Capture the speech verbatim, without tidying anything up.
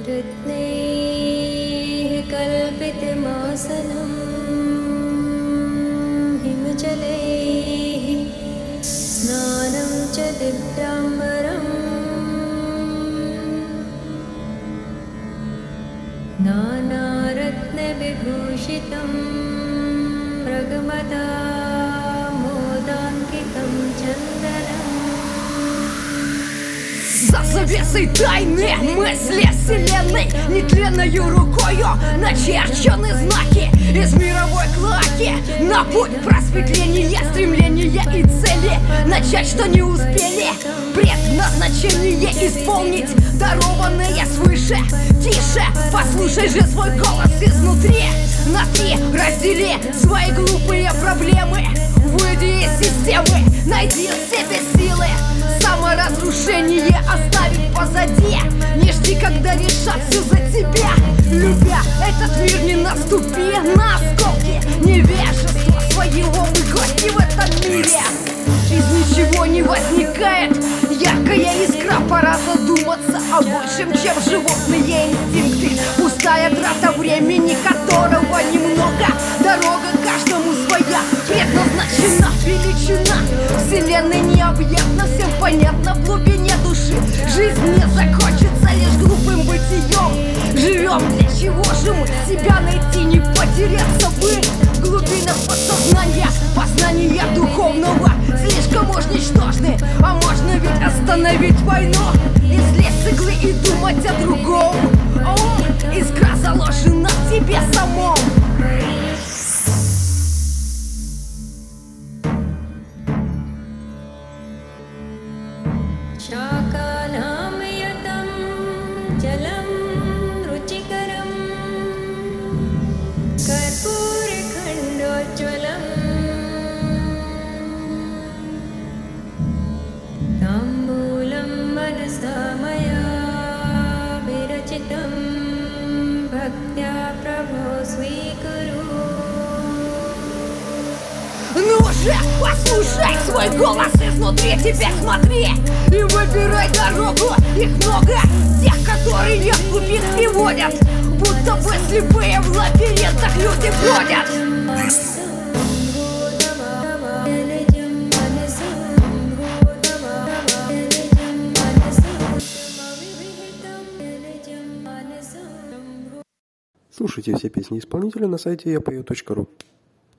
रत्नैः कल्पितमासनं हिमजलैः स्नानं च दिव्याम्बरम् नानारत्नविभूषितं मृगमदा मोदाङ्कितं चन्दनम्. За завесой тайны мысли вселенной нетленною рукою начерчены знаки из мировой клаки на путь просветления, стремления и цели. Начать, что не успели, предназначение исполнить, дарованное свыше. Тише, послушай же свой голос изнутри. На три раздели свои глупые проблемы. Выйди из системы, найди в себе силы. Саморазрушение оставить позади. Не жди, когда решат все за тебя. Любя этот мир, не наступи на осколки невежества своего мы гости в этом мире. Из ничего не возникает яркая искра. Пора задуматься о большем, чем животные инстинкты. Пустая трата времени, которого немного. Дорога каждому своя, предназначена величина вселенной необъятна, всем понятно в глубине души. Жизнь не закончится лишь глупым бытием. Живем, для чего же мы себя найти, не потеряться бы в глубинах подсознания. Познания духовного слишком уж ничтожны. А можно ведь остановить войну и слезть с иглы и думать о другом. Ум, искра заложена в тебе самом. शाकानां यतं जलं रुचिकरं कर्पूरखण्डोज्ज्वलम् ताम्बूलं मनसा मया विरचितं भक्त्या प्रभो स्वीकुरु. Ну же, послушай свой голос изнутри, теперь смотри и выбирай дорогу. Их много, тех, которые в глубин приводят, будто бы слепые в лабиринтах люди бродят. Слушайте все песни исполнителя на сайте я пою точка ру.